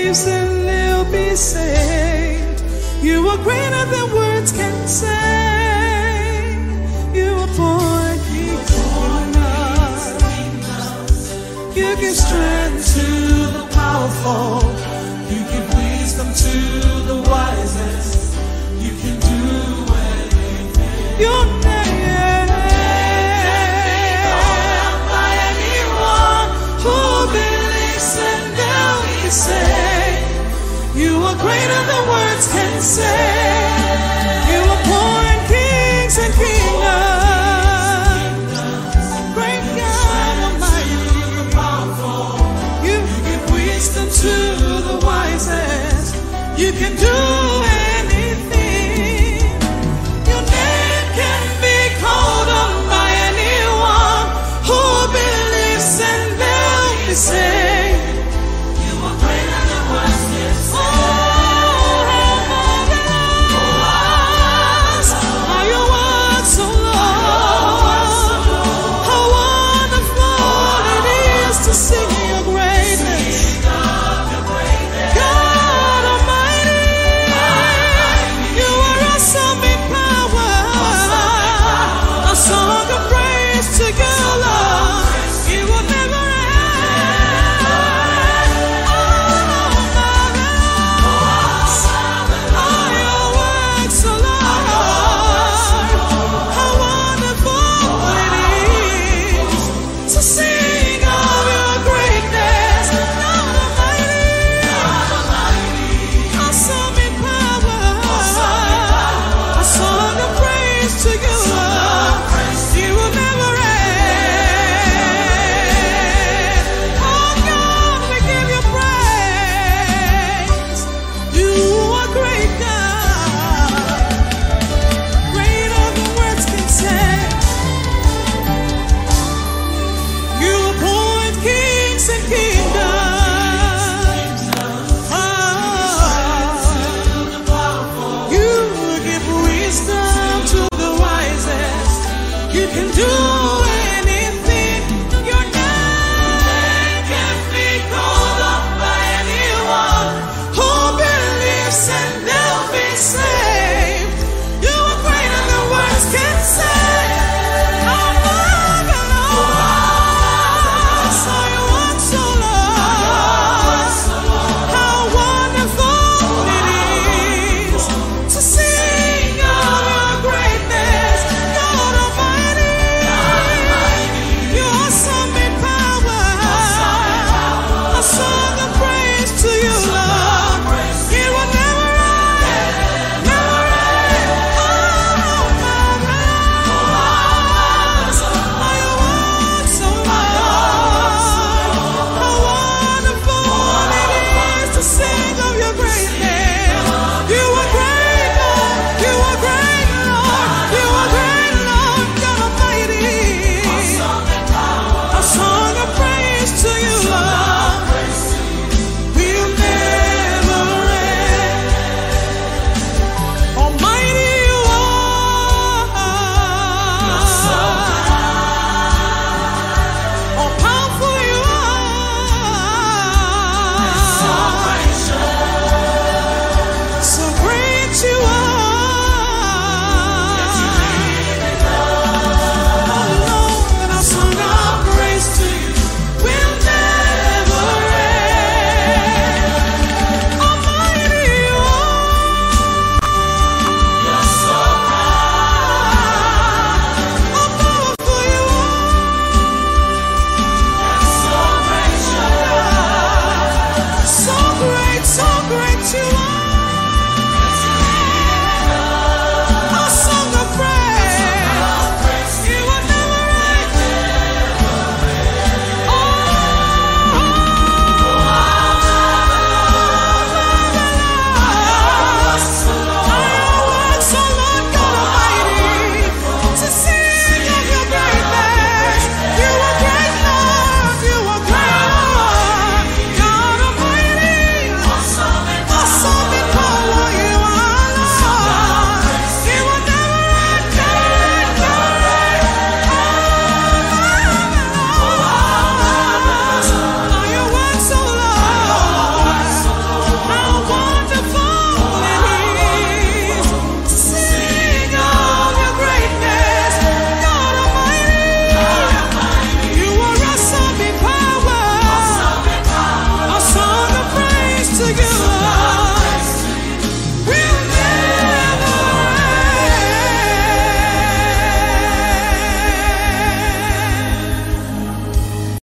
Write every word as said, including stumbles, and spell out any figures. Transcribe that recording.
believes, then they'll be saved. You are greater than words can say. You are born King. You give strength to the powerful. You give wisdom to the wisest. You can do anything. Your name by anyone who believes, and they'll be saved. You are greater than words can say. You are born kings and kingdoms. Great God Almighty. You give wisdom to the wisest. You can do